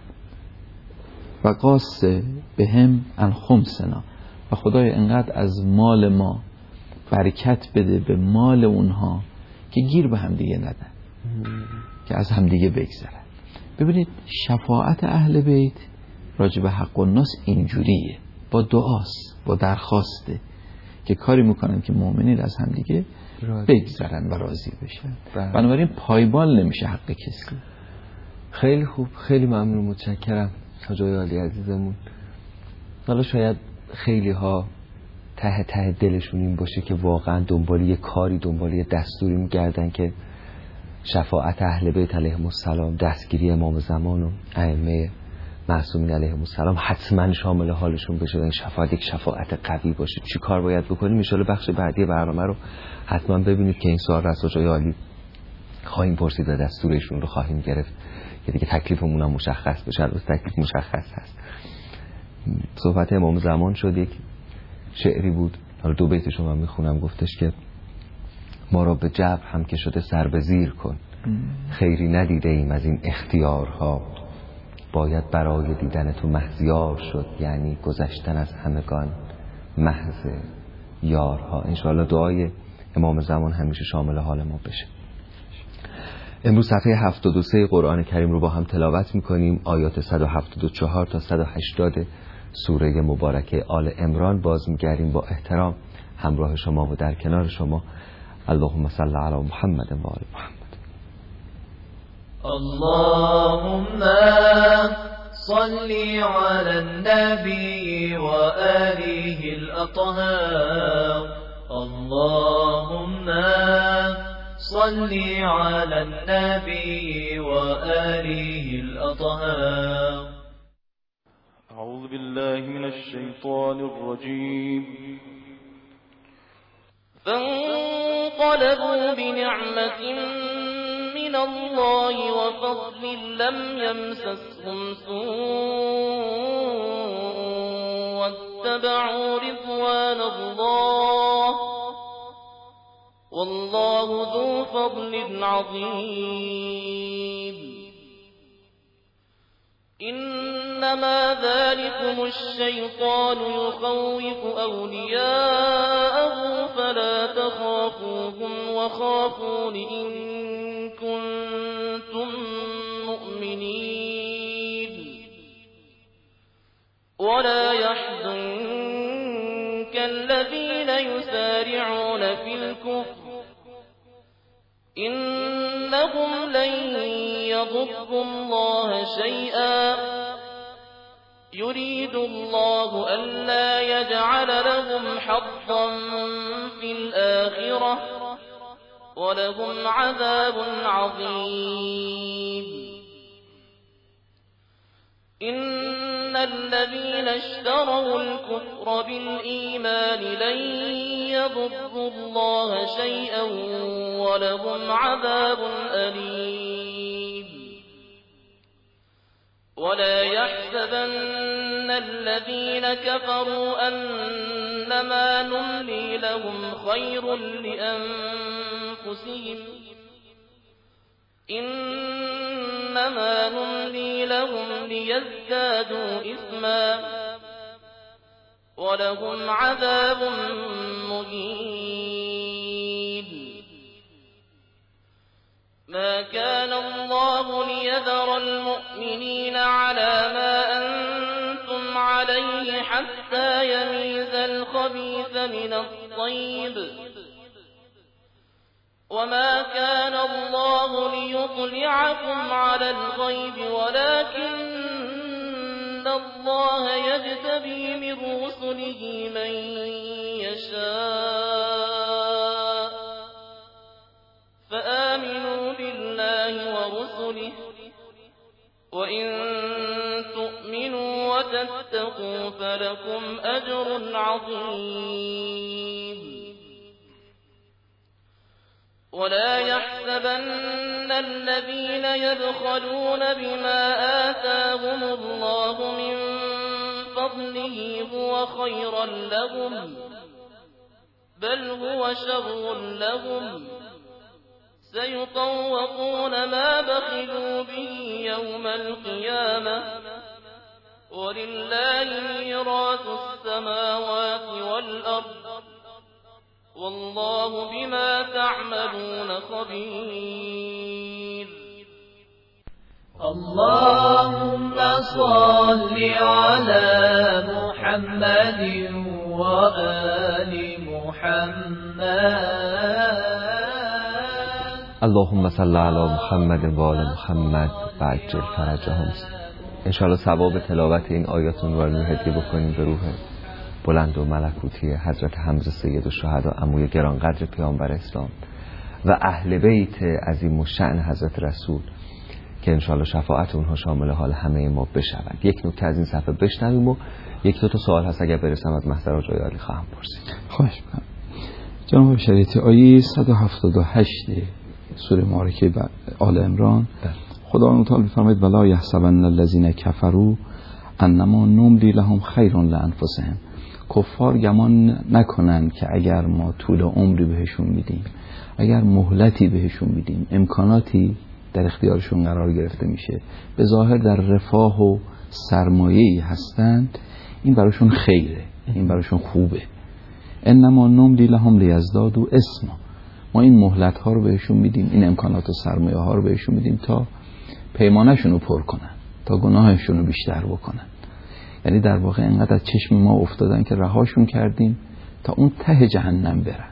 و قاس بهم ان خمسنا، و خدای انقدر از مال ما برکت بده به مال اونها که گیر به هم دیگه ندن، که از هم دیگه بگذرن. ببینید شفاعت اهل بیت راجب حق الناس اینجوریه، با دعاست، با درخواسته که کاری میکنن که مؤمنین از هم دیگه بگذرن و راضی بشن. بنابراین پایمال نمیشه حق کسی. خیلی خوب، خیلی ممنون، متشکرم حاج علی عزیزمون. حالا شاید خیلی ها ته ته دلشون این باشه که واقعا دنبال یه کاری، دنبال یه دستوری میگردن که شفاعت اهل بیت علیهم السلام، دستگیری امام زمان و ائمه معصومین علیهم السلام حتما شامل حالشون بشه و این شفاعت یک شفاعت قوی باشه. چی کار باید بکنیم؟ ان شاءالله بخش بعدی برنامه رو حتما ببینید که این سوال را از جای عالی خواهیم پرسید و دستورشون رو خواهیم گرفت که دیگه تکلیفمون هم مشخص بشه. البته تکلیف مشخص هست. صحبت امام زمان شد، یک شعری بود، حالا دو بیتش رو من میخونم. گفتش که ما را به جبر هم که شده سر به زیر کن، خیری ندیده ایم از این اختیارها، باید برای دیدن تو مهزیار شد، یعنی گذشتن از همگان محض یارها. انشاءالله دعای امام زمان همیشه شامل حال ما بشه. امروز صفحه هفتاد و سه قرآن کریم رو با هم تلاوت میکنیم، آیات صد و هفتاد و چهار تا صد و هشتاد سوره مبارکه آل عمران. باز میگردیم با احترام همراه شما و در کنار شما. اللهم صل علی محمد و آل محمد. اللهم صل على النبي وآله الأطهار. اللهم صل على النبي وآله الأطهار. أعوذ بالله من الشيطان الرجيم. فانقلبوا بنعمة من الله وفضل لم يمسسهم سوء واتبعوا رضوان الله والله ذو فضل عظيم. إنما ذلكم الشيطان يخوف أولياءه فلا تخافوهم وخافون إن كنتم مؤمنين. ولا يحزنك الذين يسارعون في الكفر إنهم إنهم لن يضروا الله شيئا يريد الله ألا يجعل لهم حظا في الآخرة ولهم عذاب عظيم إن الذين اشتروا الكفر بالإيمان لن يضروا الله شيئا ولهم عذاب أليم ولا يحسبن الذين كفروا أنما نملي لهم خير لأنفسهم إنما نملي لهم ليزدادوا إثما ولهم عذاب مهين ما كان الله ليذر المؤمنين على ما أنتم عليه حتى يميز الخبيث من الطيب وما كان الله ليطلعكم على الغيب ولكن الله يجتبي من رسله من يشاء فآمنوا بالله ورسله وإن تؤمنوا وتتقوا فلكم أجر عظيم ولا يحسبن الذين يبخلون بما آتاهم الله من فضله هو خيرا لهم بل هو شر لهم سيطوقون ما بخلوا به يوم القيامة ولله ميراث السماوات والأرض والله بما تعملون خبير اللهم صل على محمد وآل محمد اللهم صل علی محمد و آل محمد و عجل فرجهم. انشاءالله ثواب تلاوت این آیات رو هدیه بکنیم به روح بلند و ملکوتی حضرت حمزه سید الشهدا عموی گرانقدر پیامبر اسلام و اهل بیت عظیم الشأن حضرت رسول که انشاءالله شفاعت اونها شامل حال همه ما بشود. یک نکته از این صفحه بشنویم و یک دو تا سوال هست اگر برسم از محضر آقای عالی خواهم پرسید. خواهش می‌کنم. جناب شریعتی آیه صد و هفتاد و هشت سوره مبارکه آل عمران خداوند تعالی می‌فرماید ولا یحسبن الذین کفروا انما نملی لهم خیر لانفسهم. کفار گمان نکنن که اگر ما طول عمری بهشون میدیم، اگر مهلتی بهشون میدیم، امکاناتی در اختیارشون قرار گرفته میشه، به ظاهر در رفاه و سرمایه‌ای هستند، این براشون خیره، این براشون خوبه. انما نملی لهم لیزدادوا اسما. ما این مهلت ها رو بهشون میدیم، این امکانات و سرمایه ها رو بهشون میدیم تا پیمانشون رو پر کنن، تا گناهشون رو بیشتر بکنن. یعنی در واقع انقدر از چشم ما افتادن که رهاشون کردیم تا اون ته جهنم برن.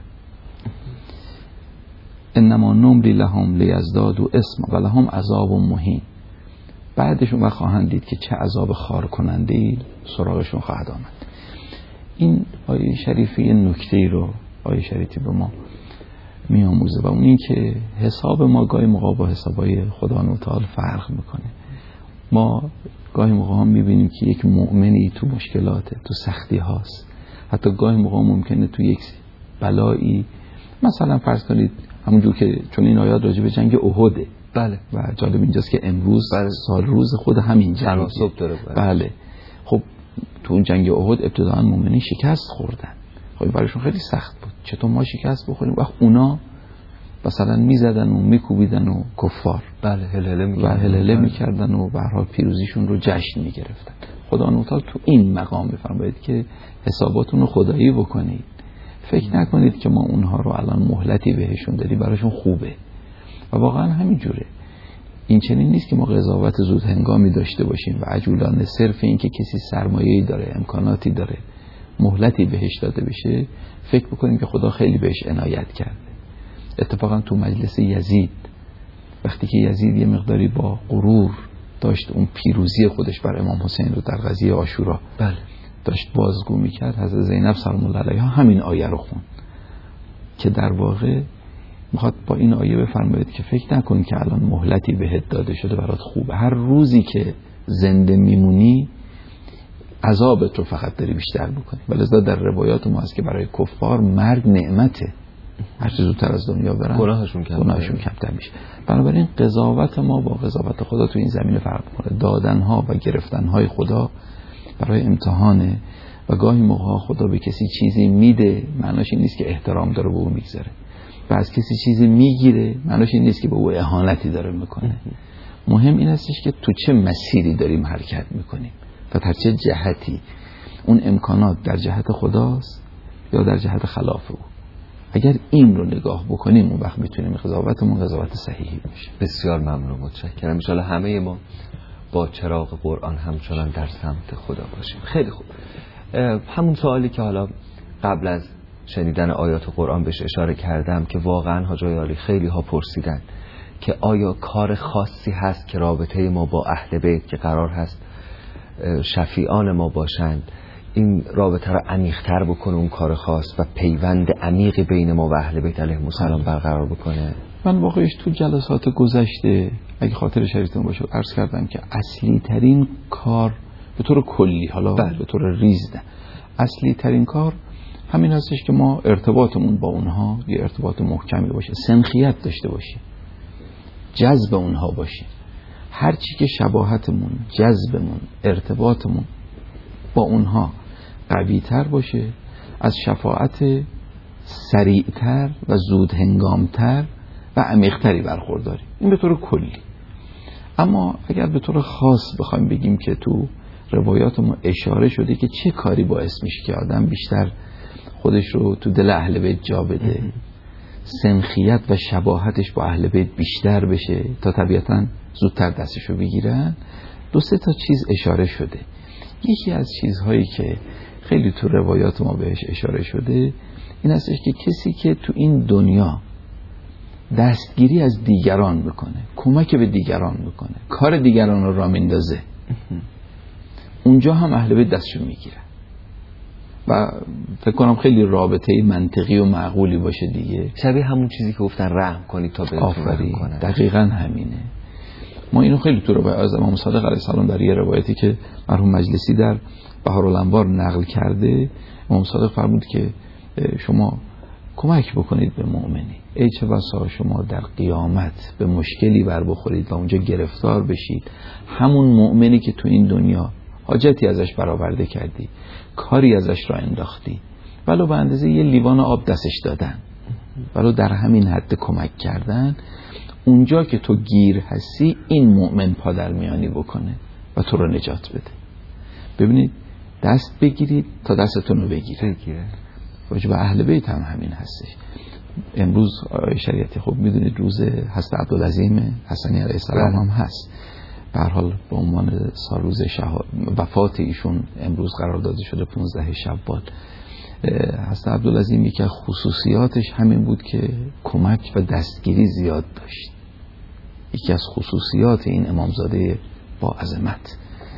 انما نملی لهم لیزدادوا اسما و لهم عذاب مهین. بعدشون و خواهند دید که چه عذاب خار کننده‌ای سراغشون خواهد آمد. این آیه شریفی یه نکته‌ای رو آیه شریفی به ما میآموزه و اون این که حساب ما گاهی موقع با حسابای خدا تعالی فرق میکنه. ما گاهی موقع هم میبینیم که یک مؤمنی تو مشکلاته، تو سختی هاست، حتی گاهی موقع ممکنه تو یک بلایی، مثلا فرض کنید همونجور که چون این آیات راجع به جنگ احده، بله، و جالب اینجاست که امروز بله. سال روز خود همین جنگ داره، بله. بله خب تو اون جنگ احد ابتداً مؤمنین شکست خوردن، خب برایشون خیلی سخت بود. چطور ما شکست بخوریم وقت اونا مثلا میزدن و میکوبیدن و کفار بله هلهله میکردن و هلهله میکردن و به هر حال پیروزیشون رو جشن میگرفتن. خدا تعالی تو این مقام میفرماید که حساباتون رو خدایی بکنید، فکر نکنید که ما اونها رو الان مهلتی بهشون دادیم براشون خوبه. و واقعا همین جوره. این چنین نیست که ما قضاوت زود هنگامی داشته باشیم و عجولانه صرف این که کسی سرمایه‌ای داره، امکاناتی داره، مهلتی بهش داده بشه فکر بکنیم که خدا خیلی بهش عنایت کرده. اتفاقا تو مجلس یزید وقتی که یزید یه مقداری با غرور داشت اون پیروزی خودش بر امام حسین رو در قضیه عاشورا بله داشت بازگو میکرد، حضرت زینب سلام الله علیها همین آیه رو خوند که در واقع میخواد با این آیه بفرمایید که فکر نکن که الان مهلتی بهت داده شده برات خوبه، هر روزی که زنده میمونی عذابت رو فقط داری بیشتر میکنی. ولذا در روایات ما هست که برای کفار مرگ نعمته، هر چه زودتر از دنیا برن گناهشون کمتر گناهشون کمتر میشه. بنابراین قضاوت ما با قضاوت خدا تو این زمینه فرق میکنه. دادنها و گرفتنهای خدا برای امتحانه و گاهی موقع خدا به کسی چیزی میده معناش این نیست که احترام داره به او میگذاره، و از کسی چیزی میگیره معناش این نیست که به او اهانتی داره میکنه. مهم این هستش که تو چه مسیری داریم حرکت میکنیم و در چه جهتی. اون امکانات در جهت خداست یا در جهت خلاف او. اگر این رو نگاه بکنیم اون وقت میتونیم قضاوتمون قضاوت صحیحی باشه. بسیار ممنون، متشکرم. ان شاءالله همه ما با چراغ قرآن همچنان در سمت خدا باشیم. خیلی خوب. همون سوالی که حالا قبل از شنیدن آیات قرآن بهش اشاره کردم که واقعا حاجای عالی خیلی ها پرسیدن که آیا کار خاصی هست که رابطه ما با اهل بیت که قرار هست شفیعان ما باشند این رابطه رو عمیق‌تر بکنه، اون کار خاص و پیوند عمیق بین ما و اهل بیت علیهم السلام برقرار بکنه؟ من واقعیش تو جلسات گذشته اگه خاطر شریفتون باشه عرض کردم که اصلی ترین کار به طور کلی، حالا بله. به طور ریز نه، اصلی ترین کار همین هستش که ما ارتباطمون با اونها یه ارتباط محکمی باشه، سنخیت داشته باشیم، جذب اونها باشه. هر چی که شباهتمون، جذبمون، ارتباطمون با اونها قوی تر باشه، از شفاعت سریعتر و زود هنگامتر و عمیق‌تری برخورداریم. این به طور کلی. اما اگر به طور خاص بخوایم بگیم که تو روایات ما اشاره شده که چه کاری باعث میشه که آدم بیشتر خودش رو تو دل اهل بیت جا بده، سنخیت و شباهتش با اهل بیت بیشتر بشه تا طبیعتاً زودتر دستش رو بگیرن، دو سه تا چیز اشاره شده. یکی از چیزهایی که خیلی تو روایات ما بهش اشاره شده این هستش که کسی که تو این دنیا دستگیری از دیگران بکنه، کمک به دیگران بکنه، کار دیگران رو راه میندازه، اونجا هم اهل بیت دستشو میگیره و فکر کنم خیلی رابطه منطقی و معقولی باشه دیگه. شبیه همون چیزی که گفتن رحم کنید تا بهتون رحم کنن. دقیقاً همینه. ما اینو خیلی تو روایت از امام صادق علیه السلام در یه روایتی که مرحوم مجلسی در بهارالانوار نقل کرده، امام صادق فرمود که شما کمک بکنید به مؤمنی، ای چه بسا شما در قیامت به مشکلی بر بخورید و اونجا گرفتار بشید، همون مؤمنی که تو این دنیا حاجتی ازش برآورده کردی، کاری ازش را انداختی، ولو به اندازه یه لیوان آب دستش دادن، ولو در همین حد کمک کردن، اونجا که تو گیر هستی این مؤمن پادرمیانی بکنه و تو رو نجات بده. ببینید دست بگیرید تا دستتون رو بگیره. واجب اهل بیت هم همین هستش. امروز شریعتی خب میدونید روز حضرت عبدالعظیم حسنی علیه السلام هم هست. به هر حال به عنوان سال روز وفات ایشون امروز قرار داده شده پانزده شوال. حضرت عبدالعظیم یکی از خصوصیاتش همین بود که کمک و دستگیری زیاد داشت. یکی از خصوصیات این امامزاده با عظمت.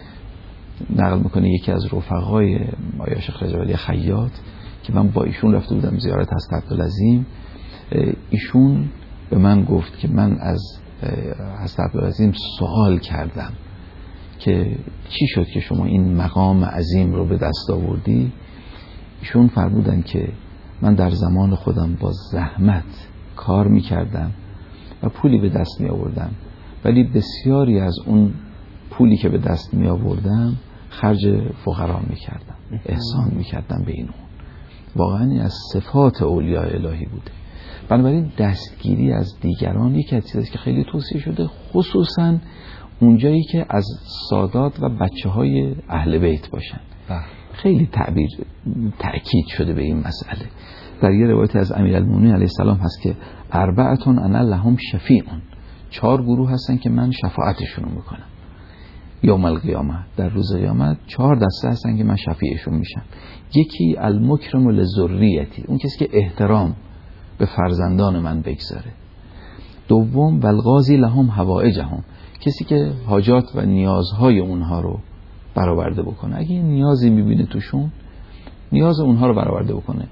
نقل میکنه یکی از رفقای آیا شیخ رجب علی خیاط که من با ایشون رفته بودم زیارت حضرت عبدالعظیم، ایشون به من گفت که من از حضرت عبدالعظیم سوال کردم که چی شد که شما این مقام عظیم رو به دست آوردی؟ ایشون فرمودن که من در زمان خودم با زحمت کار میکردم و پولی به دست می آوردم، ولی بسیاری از اون پولی که به دست می آوردم خرج فقرا می کردم، احسان می کردم به این اون. واقعا از صفات اولیاء الهی بوده. بنابراین دستگیری از دیگران یکی از چیزاست که خیلی توصیه شده، خصوصا اونجایی که از سادات و بچه های اهل بیت باشن. خیلی تعبیر تأکید شده به این مسئله. در یه روایت از امیرالمومنین علیه السلام هست که اربعتون انا لهم شفیعون، چهار گروه هستن که من شفاعتشون میکنم یوم القیامه، در روز قیامت چهار دسته هستن که من شفیعشون میشم. یکی المکرم لذریتی، اون کسی که احترام به فرزندان من بگذاره. دوم والغازی لهم حوائجهم، کسی که حاجات و نیازهای اونها رو برآورده بکنه. اگه نیازی میبینه توشون، نیاز اونها رو برآورده بکنه.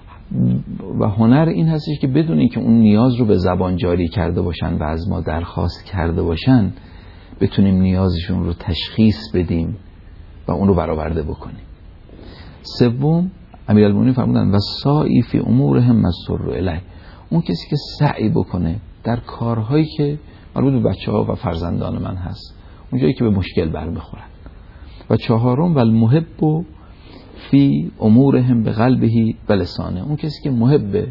و هنر این هستش که بدون اینکه اون نیاز رو به زبان جاری کرده باشن و از ما درخواست کرده باشن، بتونیم نیازشون رو تشخیص بدیم و اون رو برآورده بکنیم. سوم امیرالمومنین فرمودن و سعی فی امورهم مسر الیه، اون کسی که سعی بکنه در کارهایی که مربوط به بچه‌ها و فرزندان من هست، اونجایی که به مشکل برمیخورن. و چهارم والمحب فی امورهم به قلبه و لسانه، اون کسی که محب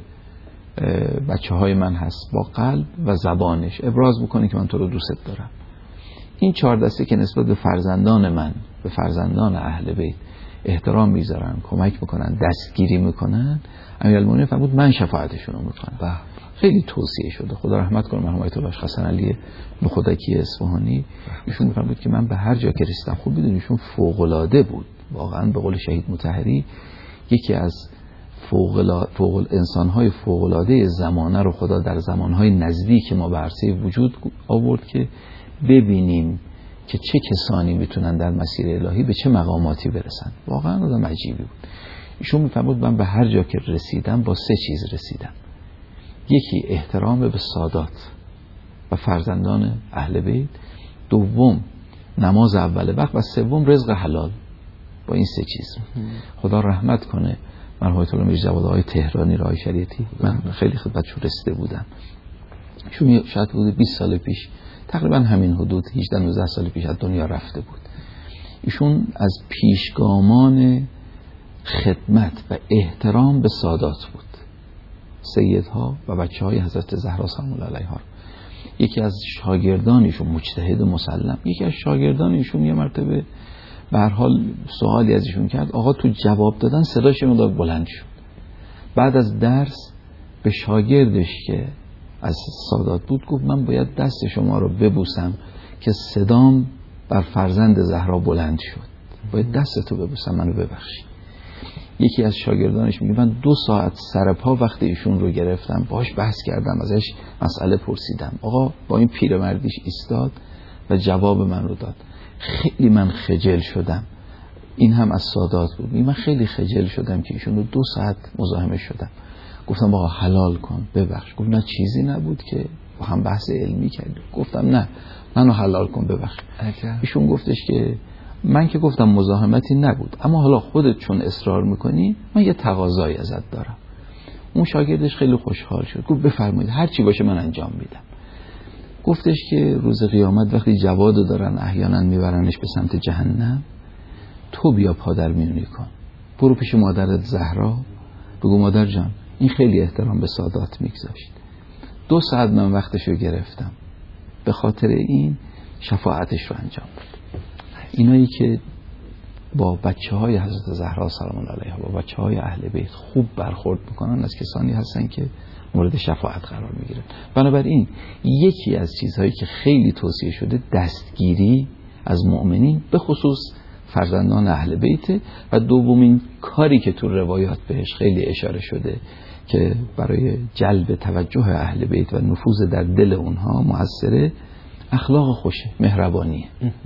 بچه های من هست با قلب و زبانش ابراز بکنه که من تو رو دوست دارم. این چهار دسته که نسبت به فرزندان من، به فرزندان اهل بیت احترام میذارن، کمک میکنن، دستگیری میکنن، امیرالمومنین فرمود من شفاعتشون رو میکنم. خیلی توصیه شده، خدا رحمت کنه مرحوم آیت الله حسن علی نخودکی اصفهانی، ایشون میفرمود که من به هر جا که رسیدم، خوب بدونید ایشون فوق العاده بود واقعا، به قول شهید مطهری یکی از فوق فوق انسان‌های فوق العاده زمانه رو خدا در زمان‌های نزدیک ما به عرصه وجود آورد که ببینیم که چه کسانی میتونن در مسیر الهی به چه مقاماتی برسن. واقعا آدم عجیبی بود. ایشون میفرمود من به هر جا که رسیدم با سه چیز رسیدم: یکی احترام به سادات و فرزندان اهل بیت، دوم نماز اول وقت، و سوم رزق حلال. با این سه چیز خدا رحمت کنه مرحوم آیت الله میرزا جواد آقای تهرانی رای شریعتی، من خیلی خدمتشون رسیده بودم. ایشون شاید حدود بیست سال پیش، تقریبا همین حدود هجده نوزده سال پیش از دنیا رفته بود. ایشون از پیشگامان خدمت و احترام به سادات بود، سیدها و بچه های حضرت زهرا سلام الله علیها. یکی از شاگردانشون مجتهد مسلم، یکی از شاگردانشون یه مرتبه به هر حال سوالی ازشون کرد، آقا تو جواب دادن صداش مدار بلند شد. بعد از درس به شاگردش که از سادات بود گفت من باید دست شما رو ببوسم که صدام بر فرزند زهرا بلند شد، باید دستتو ببوسم، منو ببخشی. یکی از شاگردانش میگه من دو ساعت سرپا وقت ایشون رو گرفتم، باهاش بحث کردم، ازش مسئله پرسیدم. آقا با این پیرمردیش ایستاد و جواب من رو داد. خیلی من خجل شدم. این هم از سادات بود. من خیلی خجل شدم که ایشون رو دو ساعت مزاحمه شدم. گفتم آقا حلال کن، ببخش. گفت نه چیزی نبود که با هم بحث علمی کردیم. گفتم نه منو حلال کن، ببخش. ایشون گفتش که من که گفتم مزاحمتی نبود، اما حالا خودت چون اصرار میکنی من یه تقاضایی ازت دارم. اون شاگردش خیلی خوشحال شد، گفت بفرمایید هر چی باشه من انجام میدم. گفتش که روز قیامت وقتی جوادو دارن احیانا میبرنش به سمت جهنم، تو بیا پادر میونی کن، برو پیش مادرت زهرا بگو مادر جان این خیلی احترام به سادات میگذاشت، دو ساعت من وقتشو گرفتم، به خاطر این شفاعتش رو انجام بده. اینایی که با بچه های حضرت زهرا سلام الله علیها، با بچه های اهل بیت خوب برخورد میکنن، از کسانی هستن که مورد شفاعت قرار میگیرن. بنابراین یکی از چیزهایی که خیلی توصیه شده دستگیری از مؤمنین، به خصوص فرزندان اهل بیت، و دومین کاری که تو روایات بهش خیلی اشاره شده که برای جلب توجه اهل بیت و نفوذ در دل اونها مؤثره، اخلاق خوشه، مهربانیه.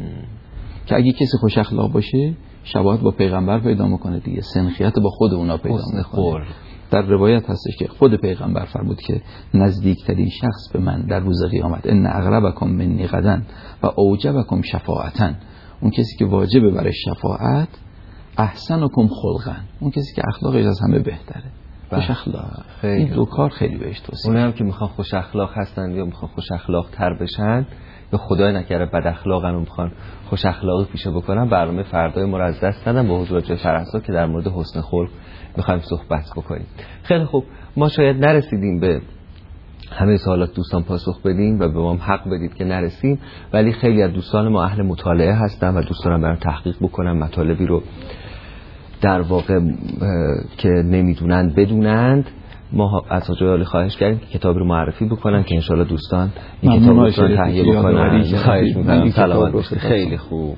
که اگه کسی خوش اخلاق باشه شباهت با پیغمبر پیدا میکنه دیگه، سنخیت با خود اونا پیدا میکنه. در روایت هستش که خود پیغمبر فرمود که نزدیکترین شخص به من در روز قیامت ان اقربکم منی غدا و اوجبکم شفاعتا، اون کسی که واجبه برای شفاعت، احسنکم خلقا، اون کسی که اخلاقش از همه بهتره. خوش اخلاق. این دو کار خیلی بهش توصیه. اونم که میخوان خوش اخلاق هستن یا میخوان خوش اخلاق تر بشن یا خدای نکره بد اخلاقن و میخوان خوش اخلاقی پیشه بکنن، برنامه فردای ما رو از دست ندن با حضور جای فرنسا که در مورد حسن خلق میخوایم صحبت بکنیم. خیلی خوب، ما شاید نرسیدیم به همه سوالات دوستان پاسخ بدیم و به ما حق بدید که نرسیم، ولی خیلی از دوستان ما اهل مطالعه هستن و دوستان برام تحقیق بکنن، مطالبی رو در واقع که نمیدونند بدونند. ما از آقای خواهش کردیم که کتاب رو معرفی بکنن که انشالله دوستان این کتاب رو تهیه بکنن. خواهش میکنم. سلامت باشید. خیلی خوب،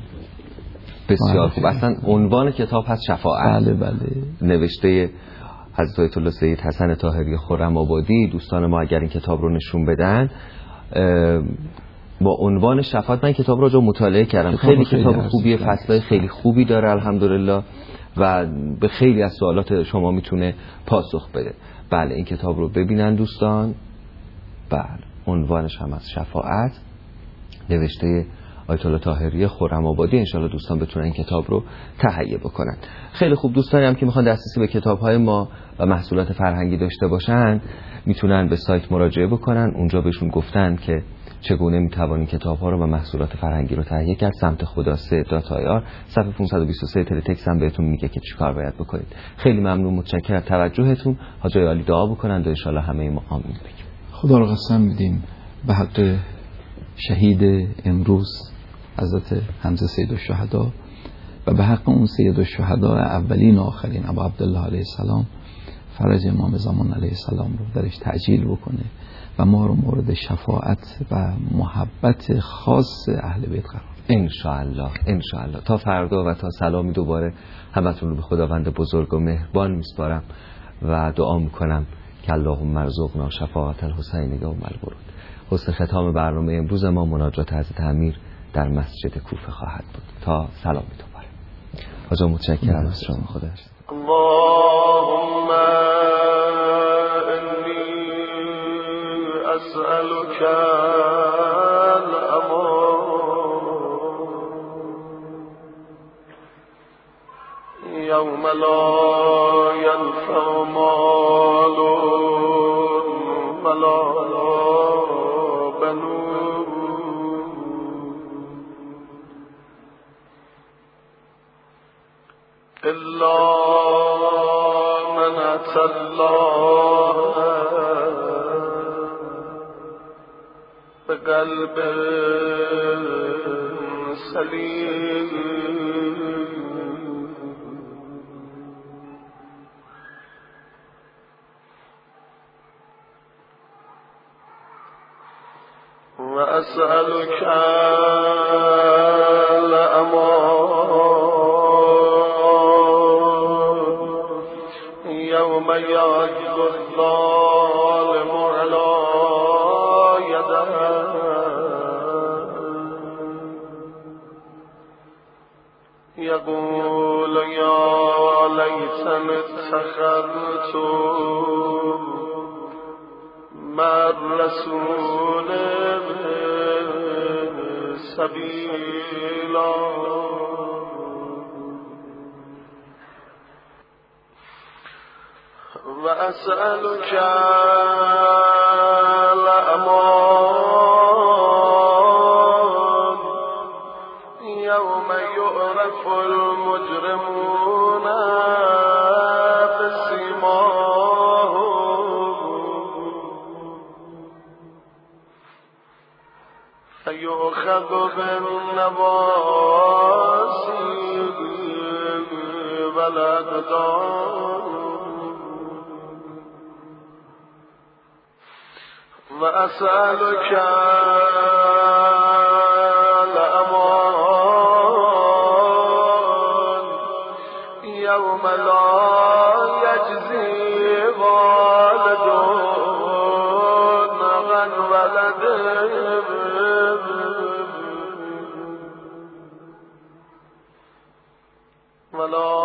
بسیار خوب. اصلا عنوان کتاب هست شفاعت. بله بله. نوشته حضرت آیت الله سید حسن طاهری خرم آبادی. دوستان ما اگر این کتاب رو نشون بدن، با عنوان شفاعت. من کتاب رو جو مطالعه کردم، خیلی کتاب خوبیه، فصلای خیلی خوبی داره الحمدلله و به خیلی از سوالات شما میتونه پاسخ بده. بله این کتاب رو ببینن دوستان. بله عنوانش هم از شفاعت، نوشته آیت الله طاهری خرم‌آبادی. انشالله دوستان بتونن این کتاب رو تهیه بکنن. خیلی خوب، دوستانی هم که میخوان دسترسی به کتاب‌های ما و محصولات فرهنگی داشته باشن میتونن به سایت مراجعه بکنن. اونجا بهشون گفتن که چگونه میتوانید کتاب‌ها رو و محصولات فرهنگی رو تهیه کرد. سمت خدا سه دات آی آر صفحه پانصد و بیست و سه تلتکس هم بهتون میگه که چیکار باید بکنید. خیلی ممنون، متشکرم از توجهتون. حاجی عالی دعا بکنن و ان شاء الله همه ما آمین بگیم. خدا رو قسم میدیم به حق شهید امروز حضرت حمزه سید الشهدا و به حق اون سید الشهدا اولین و آخرین ابو عبدالله علیه السلام، فرج امام زمان علیه السلام رو درش تعجیل بکنه و ما رو مورد شفاعت و محبت خاص اهل بیت قرار ان شاء الله. ان شاء الله تا فردا و تا سلامی دوباره همتون رو به خداوند بزرگ و مهربان میسپارم و دعا میکنم که اللهم ارزقنا شفاعت الحسین یوم الورود. حسن ختام برنامه امروز ما مناجات حضرت امیر در مسجد کوفه خواهد بود. تا سلامی دوباره. حاجا متشکرم از شما. خدا اللهم انی اسألک یوم لا ینفع مال ولا بنون الا من اتى الله بقلب سلیم و اسألك الامان یوم یعض الظالم علی یده یقول یا لیتنی اتخذت مع الرسول سبیلا و اسألک الامان یوم یعرف المجرمون فيؤخذ بالنواصي والأقدام وأسألك الأمان يوم لا يجزي والد عن ولده ولا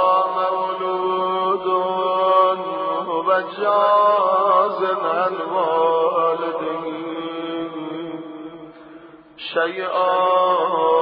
مولود هو جاز عن والده شيئا